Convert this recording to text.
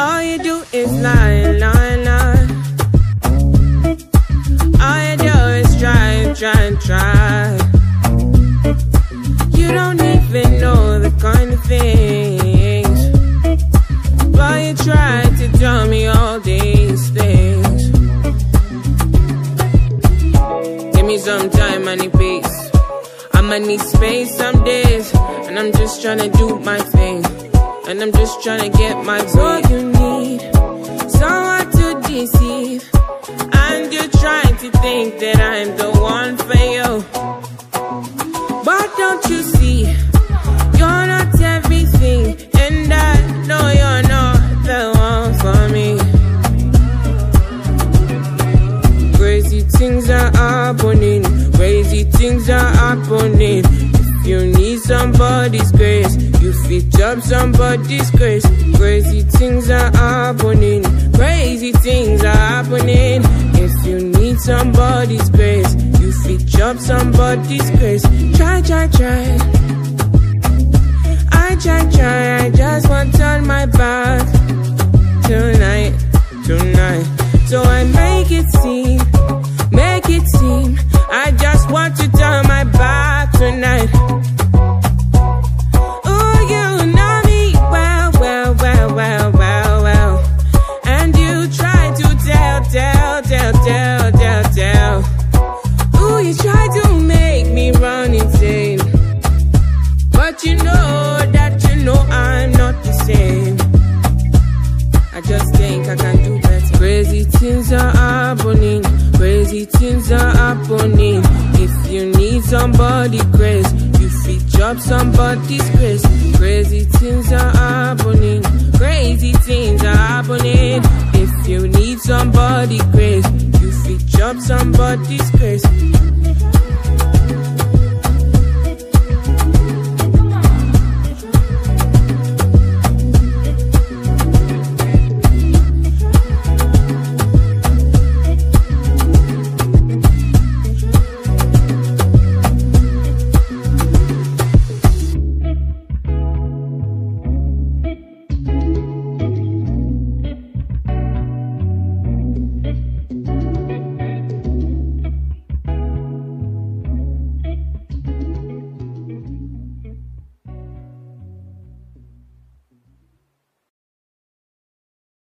All you do is lie, lie, lie. All you do is try, try, try. You don't even know the kind of things, but you try to tell me all these things. Give me some time, I need peace. I'ma need space some days, and I'm just tryna do my thing, and I'm just tryna get my way. So you need someone to deceive, and you're trying to think that I'm the one for you. But don't you see, you're not everything, and I know you're not the one for me. Crazy things are happening, crazy things are happening. If you need somebody's grace, you fit up somebody's grace. Crazy things are happening, crazy things are happening. If you need somebody's grace, you fit up somebody's grace. Try, try, try. I try, try, I just want to turn my back tonight, tonight. So I make it seem, I just want to turn my back tonight. Oh, you know me well, well, well, well, well, well. And you try to tell. Ooh, you try to make me run insane, but you know that I'm not the same. I just think I can do better. Crazy things are happening, crazy things are happening. If you need somebody's grace, you fit up somebody's grace. Crazy things are happening, crazy things are happening. If you need somebody's grace, you fit up somebody's grace.